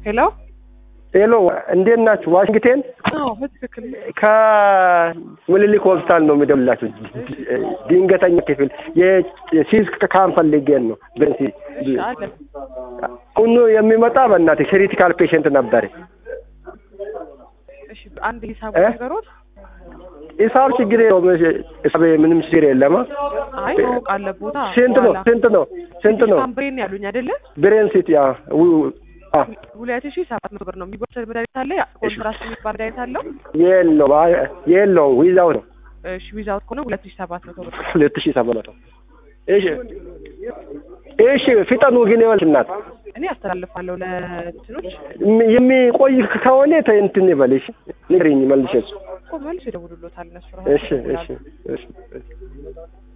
ሄሎ ሄሎ እንዴት ናችሁ? ዋሽንግተን በትክክል ከወልሊክ ሆስፒታል ነው የምደውልላችሁ። ድንገተኛ ክፍል የሲስ ካም ፈልገን ነው። አሁን የሚመጣ በእናትህ ክሪቲካል ፔሸንት ነበር። እሺ አንድ ሂሳብ ነገሮት ሂሳብ ችግር የለውም። ምንም ችግር የለም። አይ ማወቅ አለቦታ ስንት ነው ብሬን ያሉኝ አይደለ? ብሬን ሲቲ 2700 ብር ነው የሚወሰድ መድኃኒት አለ። ኮንትራስት የሚባል መድኃኒት አለው የለው ዊዛው ነው። እሺ ዊዛው ከሆነ 2700 ብር 2700 እሺ ፍጠኑ ግን ይወልናት እኔ አስተላልፋለሁ ለእንትኖች የሚቆይ ከሆነ እንትን ይበልሽ ንገሪኝ መልሼ እኮ መልሼ ደውሉልዎታል እነሱ። እሺ